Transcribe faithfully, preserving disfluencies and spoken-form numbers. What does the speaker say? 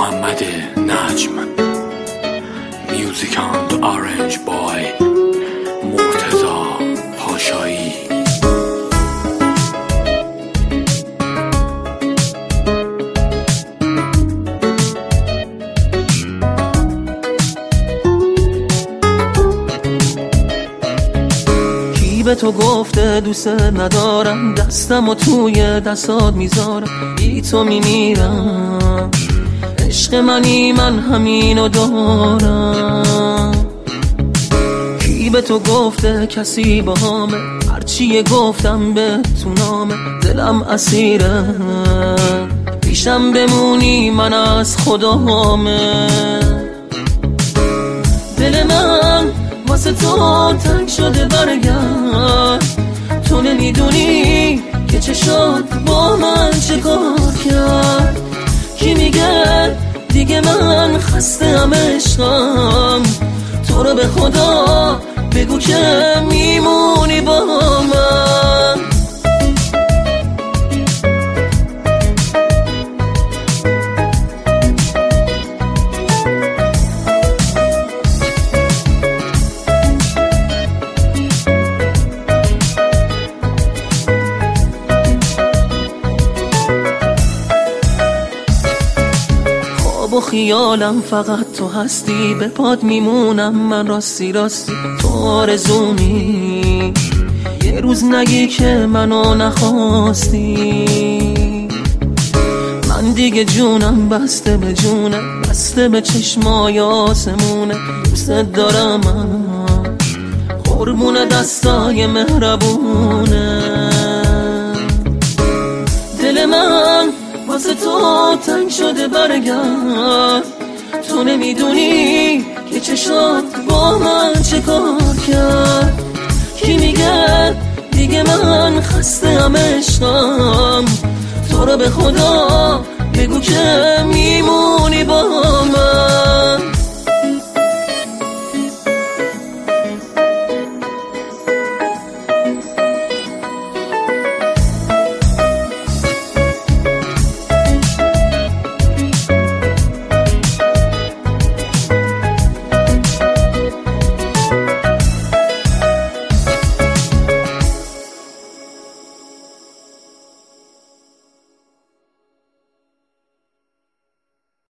محمد نجم. میوزیک اند آرنج بای مرتضی پاشایی. به تو گفته دوست ندارم، دستم و توی دستات میذارم، بی تو میمیرم. عشق منی من همینو دارم. کی به تو گفته کسی با همه، هرچی گفتم به تو نامه، دلم اسیره پیشم بمونی من از خدامه. دل من واسه تو تنگ شده برگرد، تو نمیدونی که چه شد با من چه کار کرد. کی میگه دیگه من خسته‌ام عشقم، تو رو به خدا بگو که میمونی با من. با خیالم فقط تو هستی، به پاد میمونم من راستی راستی. تو آرزومی یه روز نگی که منو نخواستی. من دیگه جونم بسته به جونه، بسته به چشمای آسمونه. دوست دارم من قربون دستای مهربونه. دل من واسه تو تنگ شده برگرد، تو نمیدونی که چه شد با من چه کار کرد. کی میگه دیگه من خسته‌ام عشقم، تو رو به خدا بگو که میمونی با من.